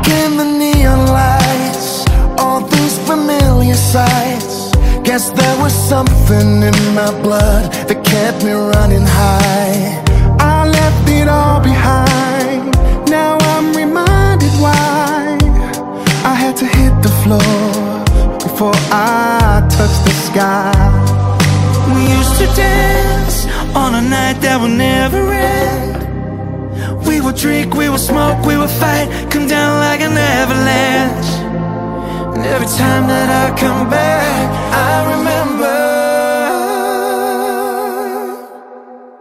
in the neon lights, all these familiar sights. Guess there was something in my blood that kept me running high. I left it all behind. Now I'm reminded why I had to hit the floor before I touched the sky. We used to dance on a night that would never end. We would drink, we would smoke, we would fight, come down like an avalanche. And every time that I come back, I remember